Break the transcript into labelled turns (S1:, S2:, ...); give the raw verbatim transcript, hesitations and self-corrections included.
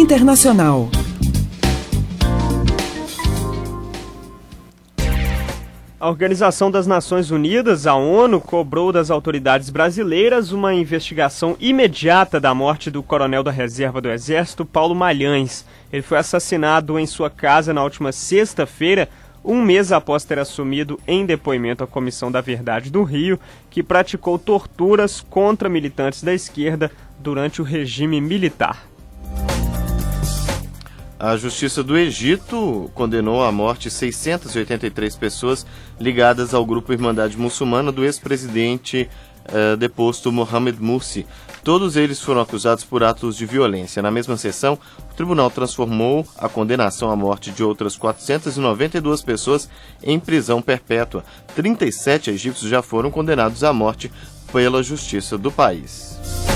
S1: internacional.
S2: A Organização das Nações Unidas, a ONU, cobrou das autoridades brasileiras uma investigação imediata da morte do coronel da reserva do Exército, Paulo Malhães. Ele foi assassinado em sua casa na última sexta-feira, um mês após ter assumido em depoimento à Comissão da Verdade do Rio, que praticou torturas contra militantes da esquerda durante o regime militar.
S3: A Justiça do Egito condenou à morte seiscentas e oitenta e três pessoas ligadas ao grupo Irmandade Muçulmana do ex-presidente eh, deposto Mohamed Morsi. Todos eles foram acusados por atos de violência. Na mesma sessão, o tribunal transformou a condenação à morte de outras quatrocentas e noventa e duas pessoas em prisão perpétua. trinta e sete egípcios já foram condenados à morte pela justiça do país.